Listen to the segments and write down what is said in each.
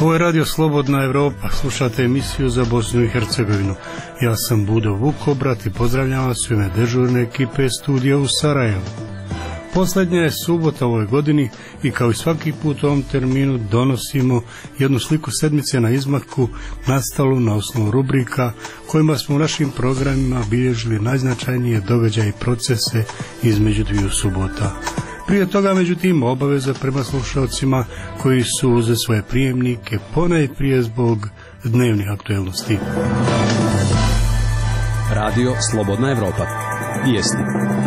Ovo je Radio Slobodna Evropa, slušate emisiju za Bosnu i Hercegovinu. Ja sam Budo Vukobrat i pozdravljam vas u ime dežurne ekipe studija u Sarajevu. Posljednja je subota u ovoj godini i kao i svaki put u ovom terminu donosimo jednu sliku sedmice na izmaku nastalu na osnovu rubrika kojima smo u našim programima bilježili najznačajnije događaje i procese između dviju subota. Prije toga, međutim, obaveza prema slušalcima koji su uze svoje prijemnike ponajprije zbog dnevnih aktuelnosti. Radio Slobodna Evropa. Vijesti.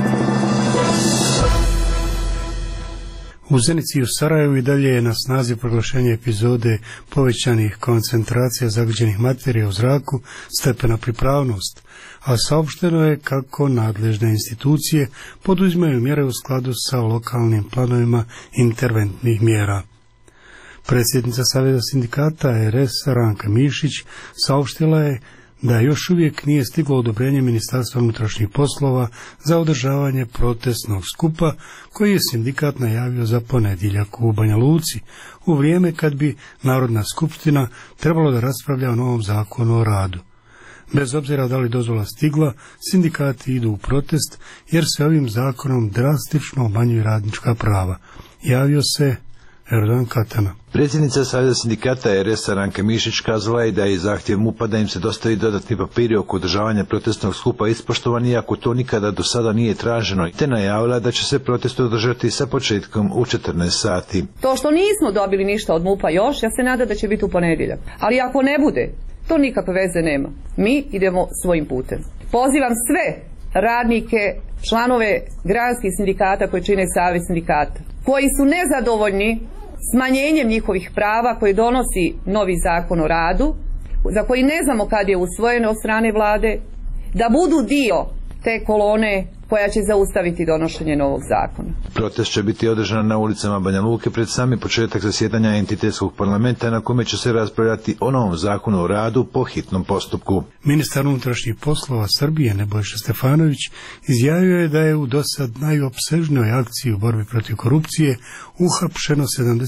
U Zenici i u Sarajevu i dalje je na snazi proglašenje epizode povećanih koncentracija zagađenih materija u zraku, stepena pripravnost, a saopšteno je kako nadležne institucije poduzimaju mjere u skladu sa lokalnim planovima interventnih mjera. Predsjednica Saveza sindikata RS Ranka Mišić saopštila je da još uvijek nije stiglo odobrenje Ministarstva unutrašnjih poslova za održavanje protestnog skupa koji je sindikat najavio za ponedjeljak u Banja Luci, u vrijeme kad bi Narodna skupština trebalo da raspravlja o novom zakonu o radu. Bez obzira da li dozvola stigla, sindikati idu u protest jer se ovim zakonom drastično umanjuju radnička prava. Javio se Erdogan Katana. Predsjednica Saveza sindikata RS Ranka Mišić kazala je da je zahtjev MUP-a da im se dostavi dodatni papiri oko održavanja protestnog skupa ispoštovan, iako to nikada do sada nije traženo, te najavila da će se protest održati sa početkom u 14 sati. To što nismo dobili ništa od MUP-a još, ja se nadam da će biti u ponedjeljak. Ali ako ne bude, to nikakve veze nema. Mi idemo svojim putem. Pozivam sve radnike, članove granskih sindikata koji čine Savez sindikata, koji su nezadovoljni smanjenjem njihovih prava koje donosi novi zakon o radu, za koji ne znamo kad je usvojen od strane vlade, da budu dio te kolone koja će zaustaviti donošenje novog zakona. Protest će biti održan na ulicama Banja Luke pred sami početak zasjedanja entitetskog parlamenta na kome će se raspravljati o novom zakonu o radu po hitnom postupku. Ministar unutrašnjih poslova Srbije Nebojša Stefanović izjavio je da je u dosad najopsežnijoj akciji u borbi protiv korupcije uhapšeno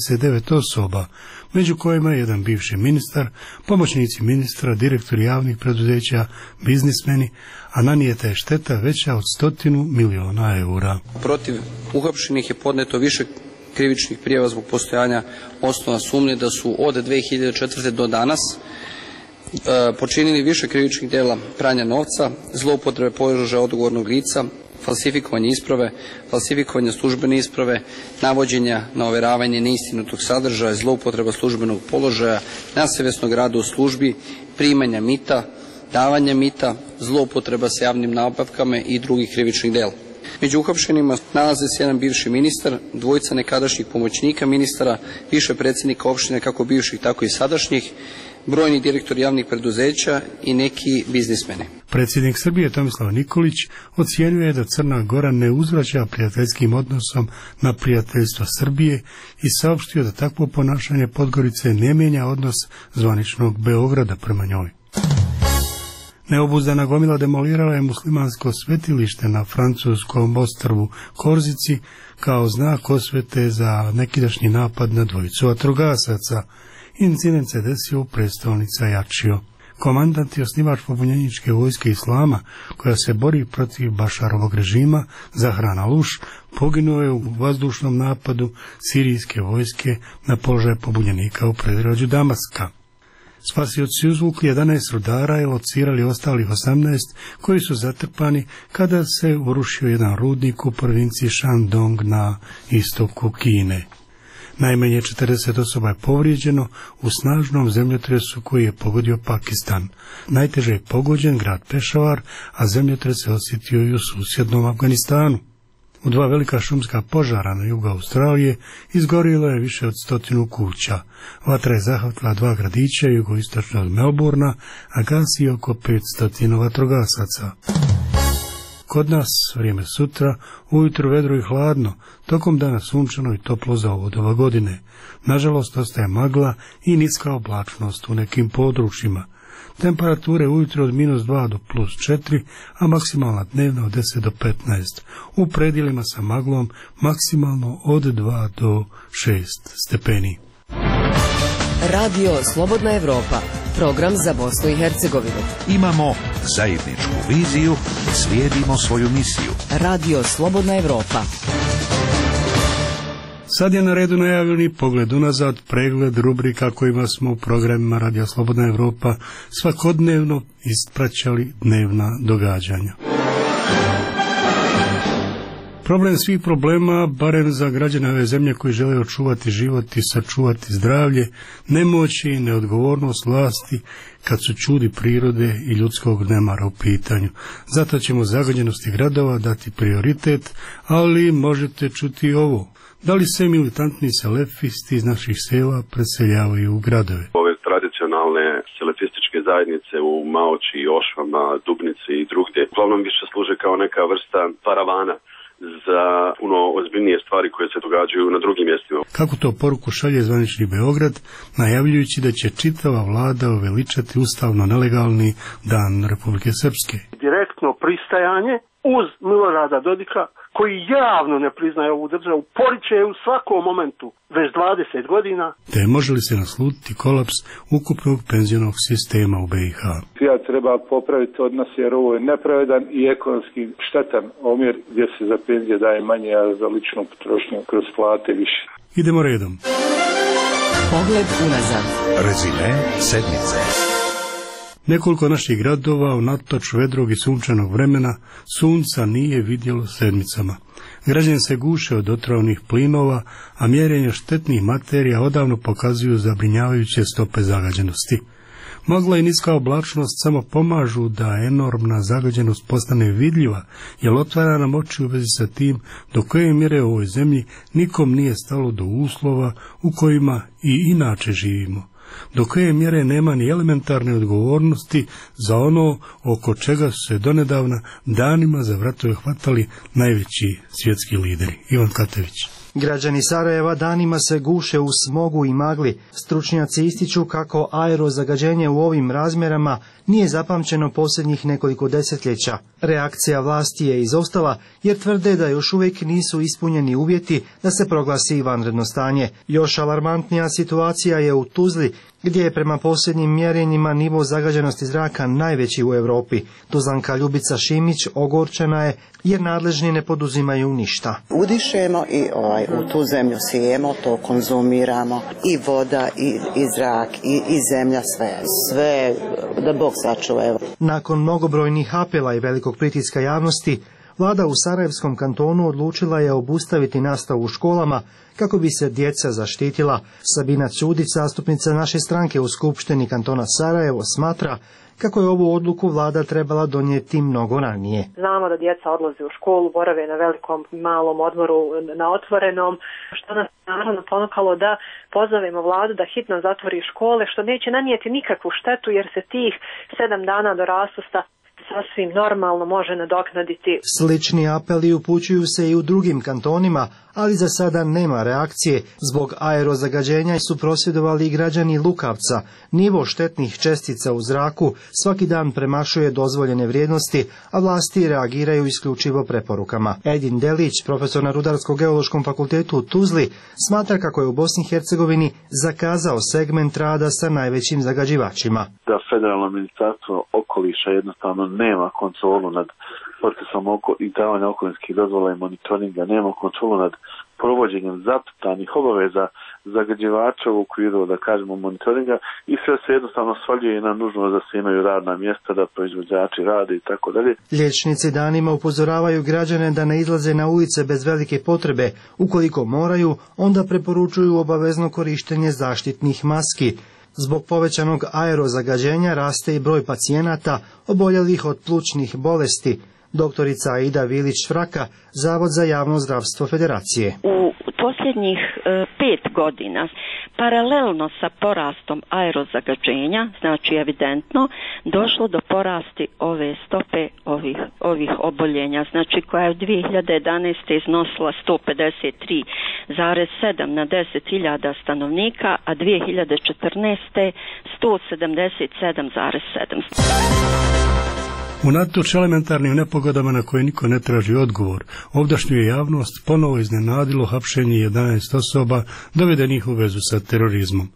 79 osoba, među kojima je jedan bivši ministar, pomoćnici ministra, direktori javnih preduzeća, biznismeni, a nanijeta je šteta veća od 100 miliona eura. Protiv uhapšenih je podneto više krivičnih prijava zbog postojanja osnova sumnje da su od 2004. do danas počinili više krivičnih djela pranja novca, zloupotrebe položaja odgovornog lica, falsifikovanje isprave, falsifikovanje službene isprave, navođenja na overavanje neistinitog sadržaja, zloupotreba službenog položaja, nesavjesnog rada u službi, primanja mita, davanja mita, zloupotreba sa javnim nabavkama i drugih krivičnih djela. Među uhapšenima nalaze se jedan bivši ministar, dvojica nekadašnjih pomoćnika ministara, više predsjednika opštine kako bivših tako i sadašnjih, brojni direktori javnih preduzeća i neki biznismeni. Predsjednik Srbije Tomislav Nikolić ocijenio da Crna Gora ne uzvraća prijateljskim odnosom na prijateljstvo Srbije i saopštio da takvo ponašanje Podgorice ne mijenja odnos zvaničnog Beograda prema njoj. Neobuzdana gomila demolirala je muslimansko svetilište na francuskom ostrvu Korzici kao znak osvete za nekidašnji napad na dvojicu vatrogasaca. Incident se desio u prestolnici Ajaccio. Komandant i osnivač pobunjeničke vojske Islama, koja se bori protiv Bašarovog režima, Zahran al-Uš, poginuo je u vazdušnom napadu sirijske vojske na položaj pobunjenika u predgrađu Damaska. Spasioci uzvukli 11 rudara i locirali ostalih 18 koji su zatrpani kada se urušio jedan rudnik u provinciji Shandong na istoku Kine. Najmanje 40 osoba je povrijeđeno u snažnom zemljotresu koji je pogodio Pakistan. Najteže je pogođen grad Pešavar, a zemljotres se osjetio i u susjednom Afganistanu. U dva velika šumska požara na jugu Australije izgorilo je više od 100 kuća. Vatra je zahvatila 2 gradića jugoistočno od Melbourna, a gasi oko 500 vatrogasaca. Kod nas vrijeme sutra, ujutro vedro i hladno, tokom dana sunčano i toplo za ovo doba godine. Nažalost, ostaje magla i niska oblačnost u nekim područjima. Temperature ujutro od -2 do +4, a maksimalna dnevna od 10 do 15. U predjelima sa maglom maksimalno od 2 do 6 stepeni. Radio Slobodna Evropa, program za Bosnu i Hercegovinu. Imamo zajedničku viziju, slijedimo svoju misiju. Radio Slobodna Evropa. Sad je na redu najavljeni pogled unazad, pregled rubrika kojima smo u programima Radio Slobodna Evropa svakodnevno ispraćali dnevna događanja. Problem svih problema, barem za građane ove zemlje koji žele očuvati život i sačuvati zdravlje, nemoć i neodgovornost vlasti kad su čudi prirode i ljudskog nemara u pitanju. Zato ćemo zagađenosti gradova dati prioritet, ali možete čuti ovo. Da li se militantni selefisti iz naših sela preseljavaju u gradove? Ove tradicionalne selefističke zajednice u Maoči, Ošvama, Dubnici i drugdje uglavnom više služe kao neka vrsta paravana za puno ozbiljnije stvari koje se događaju na drugim mjestima. Kako to poruku šalje zvanični Beograd, najavljujući da će čitava vlada uveličati ustavno nelegalni Dan Republike Srpske. Direktno pristajanje uz Milorada Dodika, koji javno ne priznaje ovu državu, poriče u svakom momentu, već 20 godina. Te može li se naslutiti kolaps ukupnog penzionog sistema u BiH? Ja treba popraviti odnos jer ovo je nepravedan i ekonomski štetan omjer gdje se za penzije daje manje, a za ličnu potrošnju kroz plate više. Idemo redom. Pogled unazad. Rezime sedmice. Nekoliko naših gradova, unatoč vedrog i sunčanog vremena, sunca nije vidjelo sedmicama. Građani se guše od otrovnih plinova, a mjerenja štetnih materija odavno pokazuju zabrinjavajuće stope zagađenosti. Magla i niska oblačnost samo pomažu da enormna zagađenost postane vidljiva, jer otvara nam oči u vezi sa tim do koje mjere u ovoj zemlji nikom nije stalo do uslova u kojima i inače živimo. Do koje mjere nema ni elementarne odgovornosti za ono oko čega su se donedavna danima za vratove hvatali najveći svjetski lideri. Ivan Katević. Građani Sarajeva danima se guše u smogu i magli. Stručnjaci ističu kako aerozagađenje u ovim razmjerama nije zapamćeno posljednjih nekoliko desetljeća. Reakcija vlasti je izostala jer tvrde da još uvijek nisu ispunjeni uvjeti da se proglasi vanredno stanje. Još alarmantnija situacija je u Tuzli, gdje je prema posljednjim mjerenjima nivo zagađenosti zraka najveći u Europi. Tuzlanka Ljubica Šimić ogorčena je jer nadležni ne poduzimaju ništa. Udišemo i u tu zemlju sijemo, to konzumiramo, i voda, i zrak, i zemlja, sve da Bog sačuva. Nakon mnogobrojnih apela i velikog pritiska javnosti, vlada u Sarajevskom kantonu odlučila je obustaviti nastavu u školama kako bi se djeca zaštitila. Sabina Ćudić, zastupnica naše stranke u Skupštini kantona Sarajevo, smatra kako je ovu odluku vlada trebala donijeti mnogo ranije. Znamo da djeca odlaze u školu, borave na velikom malom odmoru na otvorenom, što nas naravno ponukalo da pozovemo vladu da hitno zatvori škole, što neće nanijeti nikakvu štetu jer se tih 7 dana do rasusta sasvim normalno može nadoknaditi. Slični apeli upućuju se i u drugim kantonima, ali za sada nema reakcije. Zbog aerozagađenja su prosvjedovali i građani Lukavca. Nivo štetnih čestica u zraku svaki dan premašuje dozvoljene vrijednosti, a vlasti reagiraju isključivo preporukama. Edin Delić, profesor na Rudarsko-geološkom fakultetu u Tuzli, smatra kako je u Bosni i Hercegovini zakazao segment rada sa najvećim zagađivačima. Da federalno ministarstvo okoliša jednostavno nema kontrolu nad procesom i davanja okolinskih dozvola i monitoringa, nema kontrolu nad provođenjem zacrtanih obaveza zagađivača u okviru, da kažemo, monitoringa, i sve se jednostavno svaljuje na nužnost da se imaju radna mjesta, da proizvođači rade i tako dalje. Liječnici danima upozoravaju građane da ne izlaze na ulice bez velike potrebe. Ukoliko moraju, onda preporučuju obavezno korištenje zaštitnih maski. Zbog povećanog aerozagađenja raste i broj pacijenata oboljelih od plućnih bolesti. Doktorica Aida Vilić-Fraka, Zavod za javno zdravstvo Federacije. U posljednjih 5 godina, paralelno sa porastom aerozagađenja, znači evidentno, došlo do porasti ove stope ovih oboljenja, znači koja je u 2011. iznosila 153,7 na 10.000 stanovnika, a 2014. 177,7. Unatoč elementarnim nepogodama na koje niko ne traži odgovor, ovdašnju je javnost ponovo iznenadilo hapšenje 11 osoba dovedenih u vezu sa terorizmom.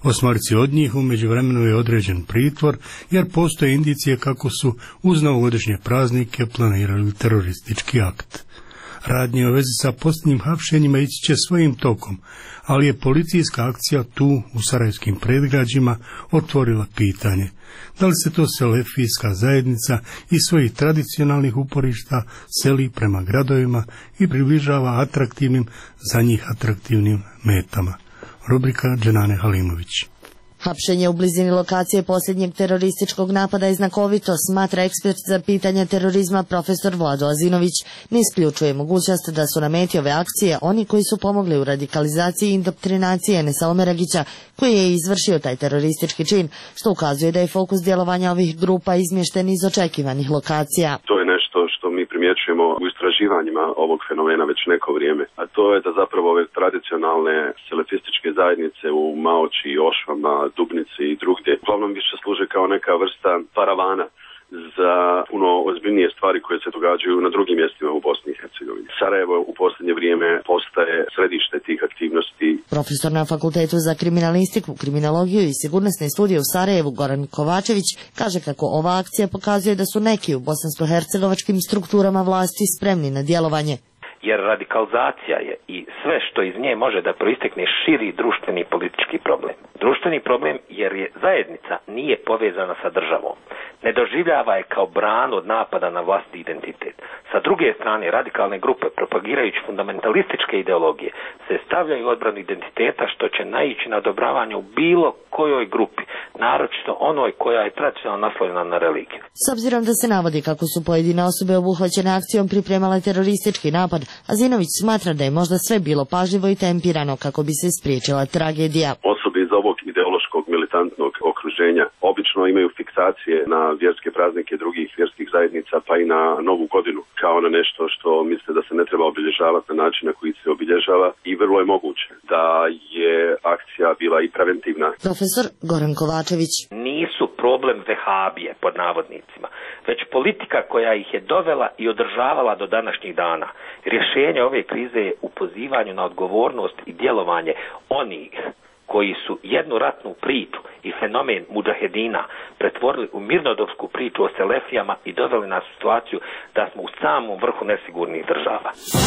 Osmorici od njih u međuvremenu je određen pritvor, jer postoje indicije kako su uz novogodišnje praznike planirali teroristički akt. Radnje u vezi sa posljednjim hapšenjima ići će svojim tokom, ali je policijska akcija tu u sarajevskim predgrađima otvorila pitanje da li se to selefijska zajednica iz svojih tradicionalnih uporišta seli prema gradovima i približava atraktivnim, za njih atraktivnim metama. Rubrika Dženane Halimović. Hapšenje u blizini lokacije posljednjeg terorističkog napada je znakovito, smatra ekspert za pitanja terorizma profesor Vlado Azinović. Ne isključuje mogućnost da su na meti ove akcije oni koji su pomogli u radikalizaciji i indoktrinacije Enesa Omeragića, koji je izvršio taj teroristički čin, što ukazuje da je fokus djelovanja ovih grupa izmješten iz očekivanih lokacija. To je nešto što mi primjećujemo u istraživanjima ovog fenomena već neko vrijeme, a to je da zapravo ove tradicionalne selefističke zajednice u Maoči, Ošvama, Dubnici i drugdje uglavnom više služe kao neka vrsta paravana za puno ozbiljnije stvari koje se događaju na drugim mjestima u Bosni i Hercegovini. Sarajevo u posljednje vrijeme postaje središte tih aktivnosti. Profesor na Fakultetu za kriminalistiku, kriminologiju i sigurnosne studije u Sarajevu Goran Kovačević kaže kako ova akcija pokazuje da su neki u bosansko-hercegovačkim strukturama vlasti spremni na djelovanje. Jer radikalizacija je i sve što iz nje može da proistekne širi društveni i politički problem. Društveni problem jer je zajednica nije povezana sa državom. Ne doživljava je kao branu od napada na vlastiti identitet. Sa druge strane, radikalne grupe, propagirajući fundamentalističke ideologije, se stavljaju u odbranu identiteta, što će naići na odobravanje u bilo kojoj grupi, naročito onoj koja je tradicionalno naslonjena na religiju. S obzirom da se navodi kako su pojedine osobe obuhvaćene akcijom pripremale teroristički napad, Azinović smatra da je možda sve bilo pažljivo i tempirano kako bi se spriječila tragedija. Osobe iz ovog ideološkog militantnog okruženja obično imaju fiksacije na vjerske praznike drugih vjerskih zajednica, pa i na Novu godinu, kao na nešto što misle da se ne treba obilježavati na način na koji se obilježava, i vrlo je moguće da je akcija bila i preventivna. Profesor Goran Kovačević. Nisu problem vehabije, pod navodnicima, već politika koja ih je dovela i održavala do današnjih dana. Rješenje ove krize je u pozivanju na odgovornost i djelovanje onih koji su jednu ratnu priču i fenomen mudžahedina pretvorili u mirnodopsku priču o selefijama i doveli nas u situaciju da smo u samom vrhu nesigurnih država.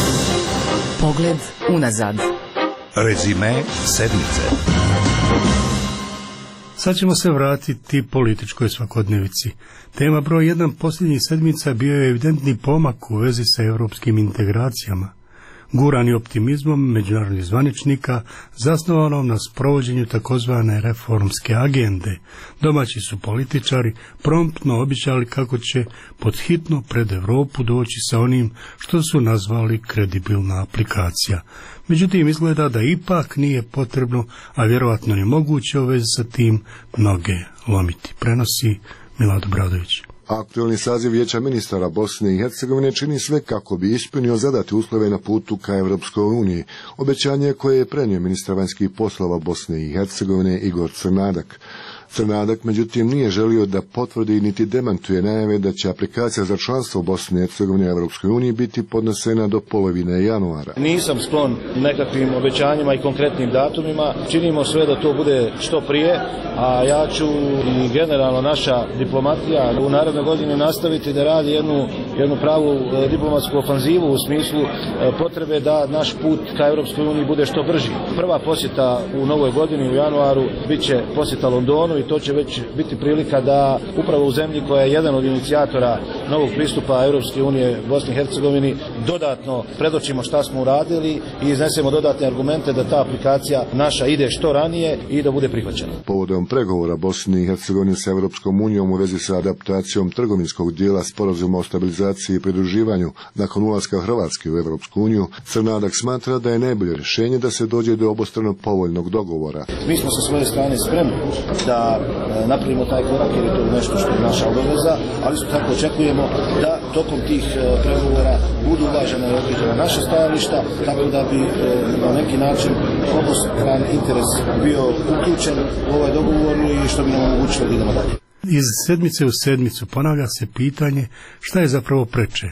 Pogled unazad. Rezime sedmice. Sad ćemo se vratiti političkoj svakodnevici. Tema broj 1 posljednjih sedmica bio je evidentni pomak u vezi sa europskim integracijama. Gurani optimizmom međunarodnih zvaničnika, zasnovanom na sprovođenju takozvane reformske agende, domaći su političari promptno obećali kako će podhitno pred Europu doći sa onim što su nazvali kredibilna aplikacija. Međutim, izgleda da ipak nije potrebno, a vjerojatno ni moguće u vezi sa tim noge lomiti. Prenosi Milad Bradović. Aktualni saziv Vijeća ministara Bosne i Hercegovine čini sve kako bi ispunio zadate uslove na putu ka Europskoj uniji, obećanje koje je prenio ministar vanjskih poslova Bosne i Hercegovine Igor Crnadak. Crnadak, međutim, nije želio da potvrdi niti demantuje najave da će aplikacija za članstvo Bosne i Hercegovine u Europskoj uniji biti podnesena do polovine januara. Nisam sklon nekakvim obećanjima i konkretnim datumima. Činimo sve da to bude što prije, a ja ću i generalno naša diplomatija u narednoj godini nastaviti da radi jednu pravu diplomatsku ofanzivu u smislu potrebe da naš put ka Europskoj uniji bude što brži. Prva posjeta u novoj godini u januaru bit će posjeta Londonu i to će već biti prilika da upravo u zemlji koja je jedan od inicijatora novog pristupa Europske unije Bosni i Hercegovini dodatno predočimo šta smo uradili i iznesemo dodatne argumente da ta aplikacija naša ide što ranije i da bude prihvaćena. Povodom pregovora Bosne i Hercegovine sa Europskom unijom u vezi sa adaptacijom trgovinskog dijela sporazuma o stabilizaciji i pridruživanju nakon ulaska Hrvatske u Europsku uniju, Crnadak smatra da je najbolje rješenje da se dođe do obostrano povoljnog dogovora. Mi smo sa svoje strane spremni da napravimo taj korak jer je to nešto što je naša obaveza, ali isto tako očekujemo da tokom tih pregovora budu uvažena i određena naša stajališta, tako da bi na neki način obostrani interes bio uključen u ovaj dogovor i što bi nam omogućilo da idemo dalje. Iz sedmice u sedmicu ponavlja se pitanje šta je zapravo preče,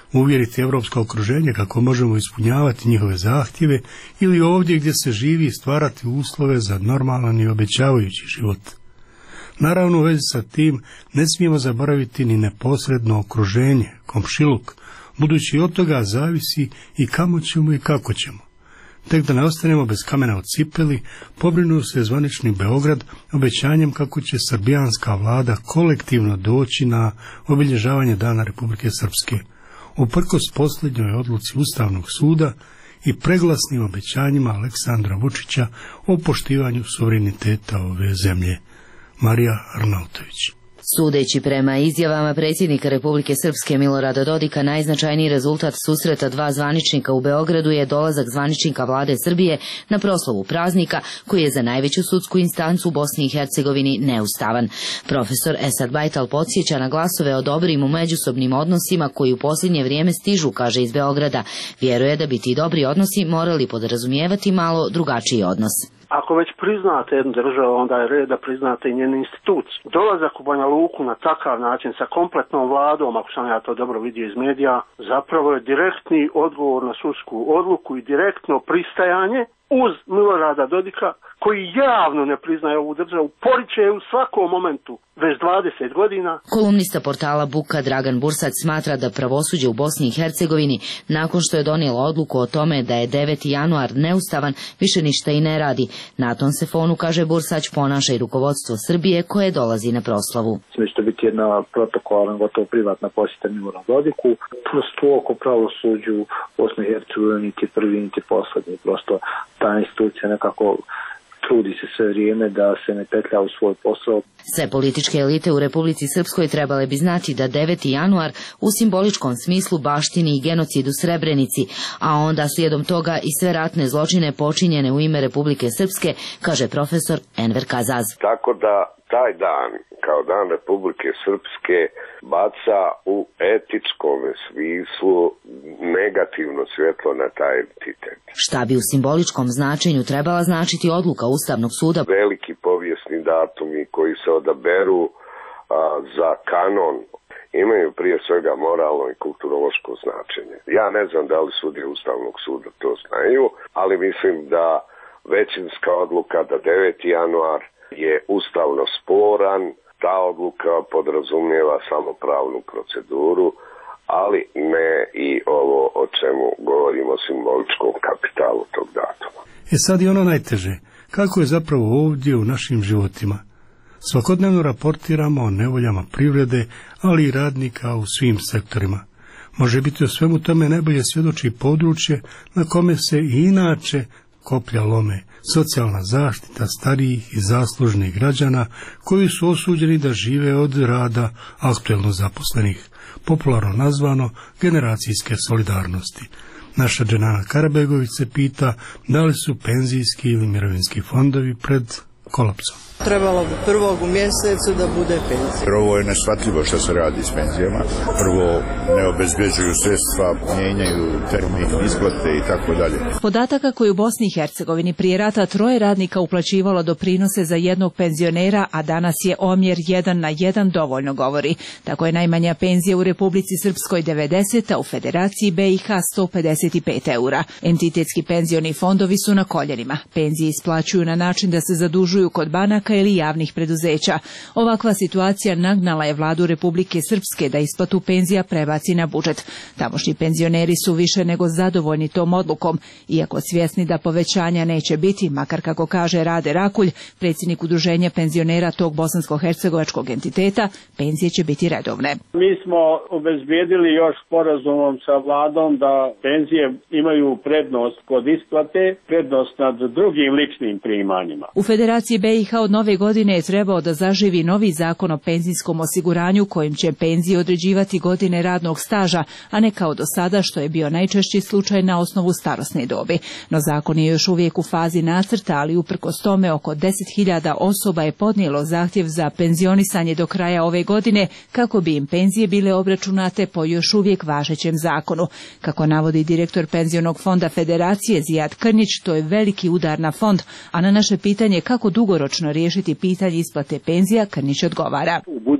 uvjeriti europsko okruženje kako možemo ispunjavati njihove zahtjeve ili ovdje gdje se živi i stvarati uslove za normalan i obećavajući život. Naravno, u vezi sa tim ne smijemo zaboraviti ni neposredno okruženje, komšiluk, budući od toga zavisi i kamo ćemo i kako ćemo. Tek da ne ostanemo bez kamena od cipeli, pobrinuo se zvanični Beograd obećanjem kako će srbijanska vlada kolektivno doći na obilježavanje Dana Republike Srpske, uprkos posljednjoj odluci Ustavnog suda i preglasnim obećanjima Aleksandra Vučića o poštivanju suvereniteta ove zemlje. Marija Arnautović. Sudeći prema izjavama predsjednika Republike Srpske Milorada Dodika, najznačajniji rezultat susreta dva zvaničnika u Beogradu je dolazak zvaničnika vlade Srbije na proslavu praznika, koji je za najveću sudsku instancu u Bosni i Hercegovini neustavan. Profesor Esad Bajtal podsjeća na glasove o dobrim u međusobnim odnosima koji u posljednje vrijeme stižu, kaže iz Beograda. Vjeruje da bi ti dobri odnosi morali podrazumijevati malo drugačiji odnos. Ako već priznate jednu državu, onda je red da priznate i njene institucije. Dolazak u Banja Luku na takav način sa kompletnom vladom, ako sam ja to dobro vidio iz medija, zapravo je direktni odgovor na sudsku odluku i direktno pristajanje uz Milorada Dodika, koji javno ne priznaje ovu državu, poriče u svakom momentu, već 20 godina. Kolumnista portala Buka Dragan Bursac smatra da pravosuđe u Bosni i Hercegovini, nakon što je donijelo odluku o tome da je 9. januar neustavan, više ništa i ne radi. Na tom se fonu, kaže Bursać, ponaša i rukovodstvo Srbije koje dolazi na proslavu. Sve će biti jedna protokolarna, gotovo privatna posjeta Miloradu Dodiku. Prosto oko pravosuđu u Bosni i Hercegovini niti prvi, niti poslednji. Prosto ta institucija nekako trudi se sve vrijeme da se ne petlja u svoj posao. Sve političke elite u Republici Srpskoj trebale bi znati da 9. januar u simboličkom smislu baštini i genocid u Srebrenici, a onda slijedom toga i sve ratne zločine počinjene u ime Republike Srpske, kaže profesor Enver Kazaz. Tako da taj dan, kao dan Republike Srpske, baca u etičkom smislu negativno svjetlo na taj entitet. Šta bi u simboličkom značenju trebala značiti odluka Ustavnog suda? Veliki povijesni datumi koji se odaberu za kanon imaju prije svega moralno i kulturološko značenje. Ja ne znam da li sudije Ustavnog suda to znaju, ali mislim da većinska odluka da 9. januar je ustavno sporan. Ta odluka podrazumijeva samo pravnu proceduru, ali ne i ovo o čemu govorimo, simboličkom kapitalu tog datuma. Sad je ono najteže. Kako je zapravo ovdje u našim životima? Svakodnevno raportiramo o nevoljama privrede, ali i radnika u svim sektorima. Može biti o svemu tome najbolje svjedoči područje na kome se i inače koplja lome, socijalna zaštita starijih i zaslužnih građana koji su osuđeni da žive od rada aktuelno zaposlenih, popularno nazvano generacijske solidarnosti. Naša Dženana Karabegović se pita da li su penzijski ili mirovinski fondovi pred kolapsom. Trebalo bi prvog u mjesecu da bude penzija. Ovo je neshvatljivo što se radi s penzijama. Prvo, ne obezbeđuju sredstva, mijenjaju termin isplate i tako dalje. Podataka koji u Bosni i Hercegovini prije rata 3 radnika uplaćivalo doprinose za jednog penzionera, a danas je omjer 1:1 dovoljno govori. Tako je najmanja penzija u Republici Srpskoj 90, a u Federaciji BiH 155 eura. Entitetski penzioni fondovi su na koljenima. Penzije isplaćuju na način da se zadužuju kod banaka ili javnih preduzeća. Ovakva situacija nagnala je vladu Republike Srpske da isplatu penzija prebaci na budžet. Tamošnji penzioneri su više nego zadovoljni tom odlukom, iako svjesni da povećanja neće biti, makar kako kaže Rade Rakulj, predsjednik udruženja penzionera tog bosansko-hercegovačkog entiteta, penzije će biti redovne. Mi smo obezbijedili još sporazumom sa vladom da penzije imaju prednost kod isplate, prednost nad drugim ličnim primanjima. U Federaciji BiH od nove godine je trebao da zaživi novi zakon o penzijskom osiguranju kojim će penzije određivati godine radnog staža, a ne kao do sada što je bio najčešći slučaj na osnovu starosne dobi. No zakon je još uvijek u fazi nacrta, ali uprkos tome oko 10.000 osoba je podnijelo zahtjev za penzionisanje do kraja ove godine kako bi im penzije bile obračunate po još uvijek važećem zakonu. Kako navodi direktor penzionog fonda Federacije Zijad Krnić, to je veliki udar na fond, a na naše pitanje kako dugoročno riješiti pitanje isplate penzija, Krnić odgovara. U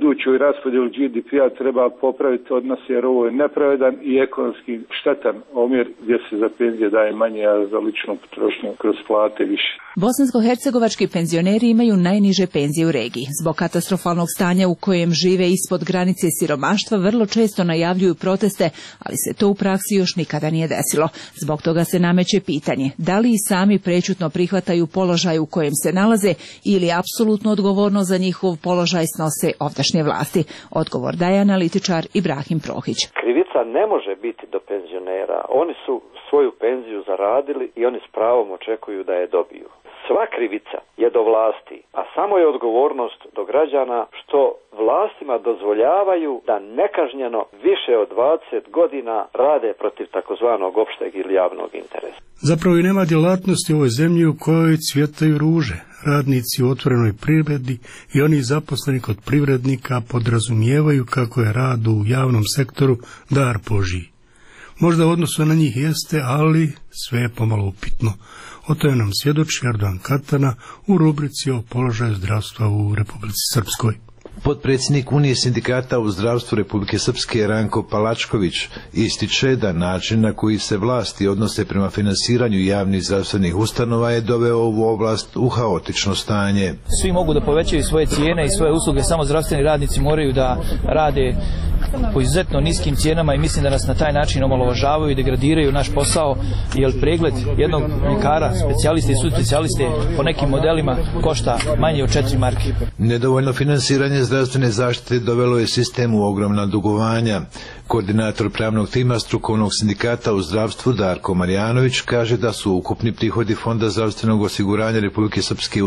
budućoj raspodjeli GDP-a treba popraviti odnos, jer ovo je nepravedan i ekonomski štetan omjer gdje se za penzije daje manje, a za ličnu potrošnju kroz plate više. Bosansko-hercegovački penzioneri imaju najniže penzije u regiji. Zbog katastrofalnog stanja u kojem žive ispod granice siromaštva vrlo često najavljuju proteste, ali se to u praksi još nikada nije desilo. Zbog toga se nameće pitanje da li i sami prečutno prihvataju položaj u kojem se nalaze ili apsolutno odgovorno za njihov položaj snose ovdašnje vlasti. Odgovor daje analitičar Ibrahim Prohić. Krivica ne može biti do penzionera. Oni su svoju penziju zaradili i oni s pravom očekuju da je dobiju. Sva krivica je do vlasti, a samo je odgovornost do građana što vlastima dozvoljavaju da nekažnjeno više od 20 godina rade protiv takozvanog opšteg ili javnog interesa. Zapravo i nema djelatnosti u ovoj zemlji u kojoj cvjetaju ruže. Radnici u otvorenoj privredi i oni zaposleni kod privrednika podrazumijevaju kako je rad u javnom sektoru dar Božji. Možda u odnosu na njih jeste, ali sve je pomalo upitno. O tome nam svjedoči Erdogan Katana u rubrici o položaju zdravstva u Republici Srpskoj. Potpredsjednik Unije sindikata u zdravstvu Republike Srpske Ranko Palačković ističe da način na koji se vlasti odnose prema finansiranju javnih zdravstvenih ustanova je doveo ovu oblast u haotično stanje. Svi mogu da povećaju svoje cijene i svoje usluge, samo zdravstveni radnici moraju da rade po izuzetno niskim cijenama i mislim da nas na taj način omalovažavaju i degradiraju naš posao, jer pregled jednog ljekara, specijaliste i subspecijaliste po nekim modelima košta manje od 4 marke. Nedovoljno finansiranje zdravstvene zaštite dovelo je sistemu ogromna dugovanja. Koordinator pravnog tima strukovnog sindikata u zdravstvu Darko Marjanović kaže da su ukupni prihodi Fonda zdravstvenog osiguranja Republike Srpske u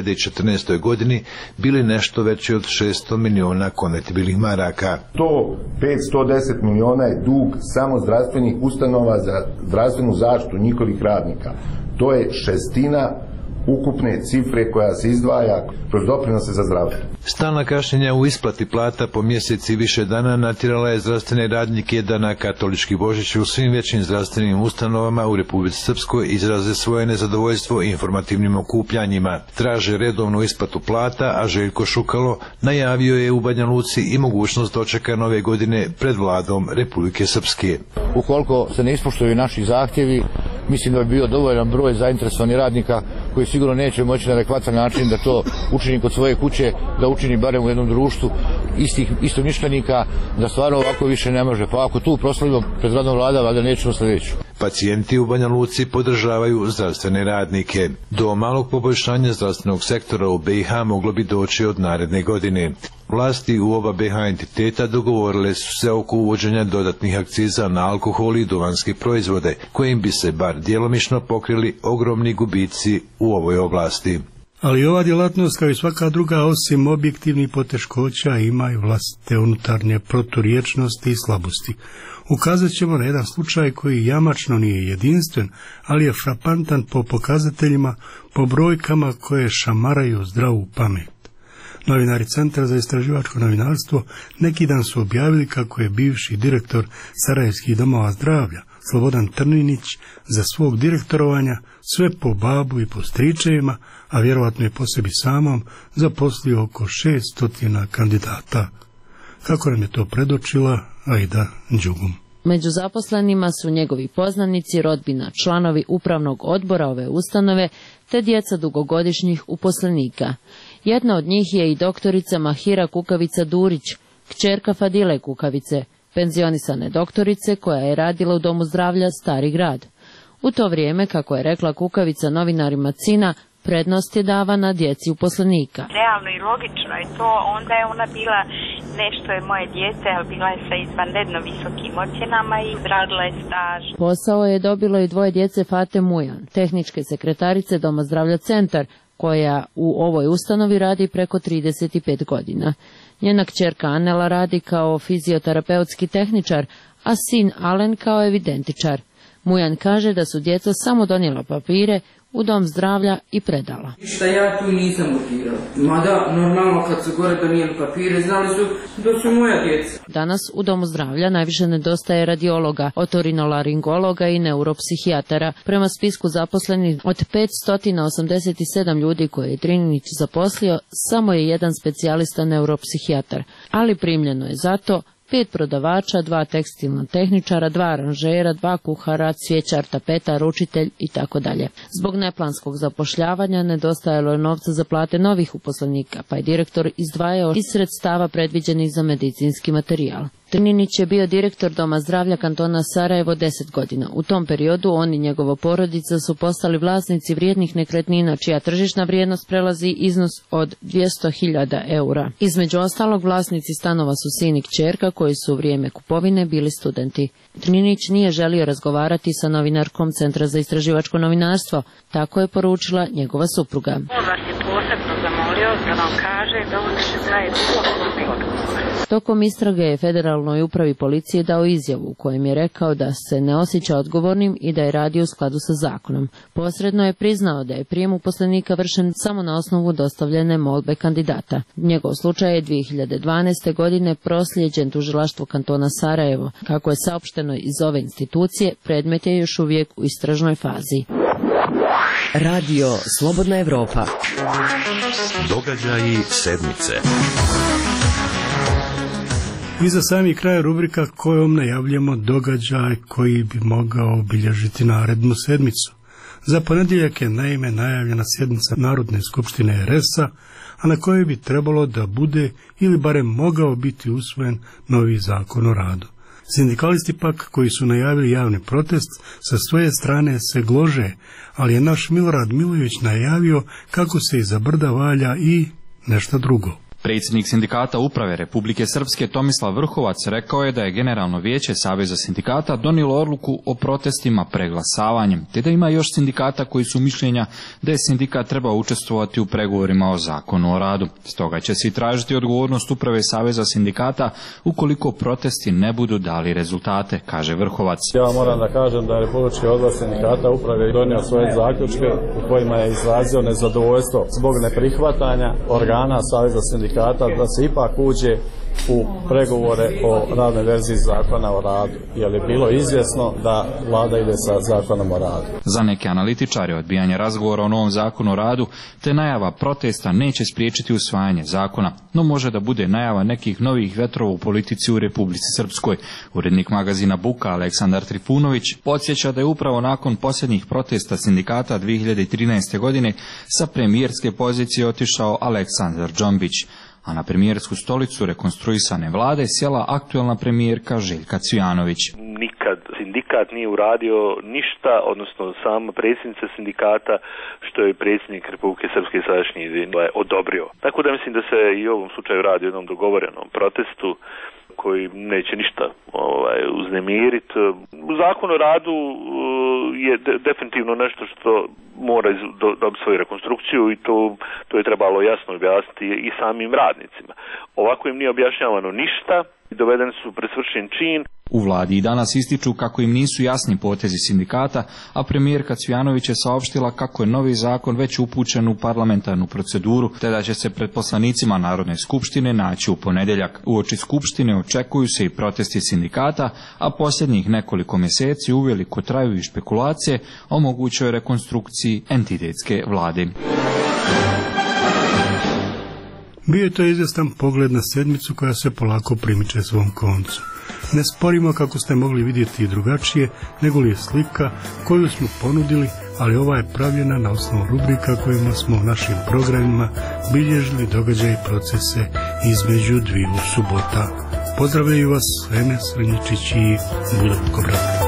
2014. godini bili nešto veći od 600 miliona konvertibilnih maraka. To 510 miliona je dug samo zdravstvenih ustanova za zdravstvenu zaštitu njihovih radnika. To je šestina ukupne cifre koja se izdvaja kroz doprinose za zdravstvo. Stalna kašnjenja u isplati plata po mjeseci i više dana natjerala je zdravstvene radnike da na katolički Božić u svim većim zdravstvenim ustanovama u Republici Srpskoj izraze svoje nezadovoljstvo informativnim okupljanjima. Traže redovnu isplatu plata, a Željko Šukalo najavio je u Banja Luci i mogućnost dočeka nove godine pred vladom Republike Srpske. Ukoliko se ne ispoštuju naši zahtjevi, mislim da bi bio dovoljan broj zainteresovanih radnika koji sigurno neće moći na adekvatan način da to učini kod svoje kuće, da učini barem u jednom društvu istomišljenika, da stvarno ovako više ne može. Pa ako tu proslavimo pred radnom vlada, valjda nećemo sljedeću. Pacijenti u Banja Luci podržavaju zdravstvene radnike. Do malog poboljšanja zdravstvenog sektora u BiH moglo bi doći od naredne godine. Vlasti u oba BiH entiteta dogovorile su se oko uvođenja dodatnih akciza na alkohol i duvanske proizvode, kojim bi se bar djelomično pokrili ogromni gubici u ovoj oblasti. Ali ova djelatnost, kao i svaka druga, osim objektivnih poteškoća, ima i vlastite unutarnje proturječnosti i slabosti. Ukazat ćemo na jedan slučaj koji jamačno nije jedinstven, ali je frapantan po pokazateljima, po brojkama koje šamaraju zdravu pamet. Novinari Centra za istraživačko novinarstvo neki dan su objavili kako je bivši direktor Sarajevskih domova zdravlja Slobodan Trninić za svog direktorovanja sve po babu i po stričevima, a vjerovatno je po sebi samom zaposlio oko 600 kandidata. Kako nam je to predočila Aida Đugum. Među zaposlenima su njegovi poznanici, rodbina, članovi upravnog odbora ove ustanove te djeca dugogodišnjih uposlenika. Jedna od njih je i doktorica Mahira Kukavica-Durić, kćerka Fadile Kukavice, penzionisane doktorice koja je radila u Domu zdravlja Stari grad. U to vrijeme, kako je rekla Kukavica novinarima CINA, prednost je davana djeci uposlenika. Realno i logično je to, onda je ona bila nešto je moje dijete, ali bila je sa izvanredno visokim ocjenama i radila je staž. Posao je dobilo i dvoje djece Fate Mujan, tehničke sekretarice Doma zdravlja Centar, koja u ovoj ustanovi radi preko 35 godina. Njena kćerka Anela radi kao fizioterapeutski tehničar, a sin Alen kao evidentičar. Mujan kaže da su djeca samo donijela papire u dom zdravlja i predala. Šta ja tu nisam urgirala. Mada, normalno kad su gore donijeli papire, znali su da su moja djeca. Danas u domu zdravlja najviše nedostaje radiologa, otorinolaringologa i neuropsihijatara. Prema spisku zaposlenih od 587 ljudi koje je Trininić zaposlio, samo je jedan specijalista neuropsihijatar, ali primljeno je zato 5 prodavača, 2 tekstilna tehničara, 2 aranžera, 2 kuhara, cvijećar, tapeta, ručitelj itd. Zbog neplanskog zapošljavanja nedostajalo je novca za plate novih uposlenika, pa je direktor izdvajao iz sredstava predviđenih za medicinski materijal. Trininić je bio direktor Doma zdravlja kantona Sarajevo 10 godina. U tom periodu on i njegova porodica su postali vlasnici vrijednih nekretnina čija tržišna vrijednost prelazi iznos od 200.000 eura. Između ostalog, vlasnici stanova su sin i kćerka koji su u vrijeme kupovine bili studenti. Trininić nije želio razgovarati sa novinarkom Centra za istraživačko novinarstvo, tako je poručila njegova supruga. On vas je posebno zamolio da vam kaže da on neće daje bilo odgovor. Tokom istrage je Federalnoj upravi policije dao izjavu u kojem je rekao da se ne osjeća odgovornim i da je radio u skladu sa zakonom. Posredno je priznao da je prijem uposlenika vršen samo na osnovu dostavljene molbe kandidata. Njegov slučaj je 2012. godine proslijeđen tužilaštvu kantona Sarajevo. Kako je saopšteno iz ove institucije, predmet je još uvijek u istražnoj fazi. Radio Slobodna Evropa. Događaji sedmice. I za sami kraj rubrika kojom najavljamo događaj koji bi mogao obilježiti narednu sedmicu. Za ponedjeljak je naime najavljena sjednica Narodne skupštine RS-a, a na kojoj bi trebalo da bude ili barem mogao biti usvojen novi zakon o radu. Sindikalisti pak, koji su najavili javni protest, sa svoje strane se glože, ali je naš Milorad Milojević najavio kako se iza brda valja i nešto drugo. Predsjednik sindikata uprave Republike Srpske Tomislav Vrhovac rekao je da je Generalno vijeće Saveza sindikata donijelo odluku o protestima preglasavanjem, te da ima još sindikata koji su mišljenja da je sindikat trebao učestvovati u pregovorima o zakonu o radu. Stoga će se tražiti odgovornost uprave Saveza sindikata ukoliko protesti ne budu dali rezultate, kaže Vrhovac. Ja moram da kažem da je Republički odbor sindikata uprave donio svoje zaključke u kojima je izrazio nezadovoljstvo zbog neprihvatanja organa Saveza sindikata da se ipak uđe u pregovore o radnoj verziji zakona o radu, jer je bilo izvjesno da vlada ide sa zakonom o radu. Za neke analitičare odbijanje razgovora o novom zakonu o radu te najava protesta neće spriječiti usvajanje zakona, no može da bude najava nekih novih vetrova u politici u Republici Srpskoj. Urednik magazina Buka Aleksandar Trifunović podsjeća da je upravo nakon posljednjih protesta sindikata 2013. godine sa premijerske pozicije otišao Aleksandar Džombić, a na premijersku stolicu rekonstruisane vlade sjela aktuelna premijerka Željka Cvijanović. Nikad sindikat nije uradio ništa, odnosno sama predsjednica sindikata, što je predsjednik Republike Srpske sadašnji odobrio. Tako da mislim da se i u ovom slučaju radi o jednom dogovorenom protestu koji neće ništa uznemiriti. Zakon o radu je definitivno nešto što mora dobiti svoju rekonstrukciju i to je trebalo jasno objasniti i samim radnicima. Ovako im nije objašnjavano ništa i dovedeni su pred svršen čin. U vladi i danas ističu kako im nisu jasni potezi sindikata, a premijerka Cvijanović je saopštila kako je novi zakon već upućen u parlamentarnu proceduru, te da će se pred poslanicima Narodne skupštine naći u ponedjeljak. Uoči skupštine očekuju se i protesti sindikata, a posljednjih nekoliko mjeseci uveliko traju i špekulacije o mogućoj rekonstrukciji entitetske vlade. Bio je to izvjestan pogled na sedmicu koja se polako primiče svom koncu. Ne sporimo, kako ste mogli vidjeti, i drugačije nego li je slika koju smo ponudili, ali ova je pravljena na osnovu rubrika kojima smo u našim programima bilježili događaje i procese između dviju subota. Pozdravljaju vas Enes Srednjičić i Budovko Brat.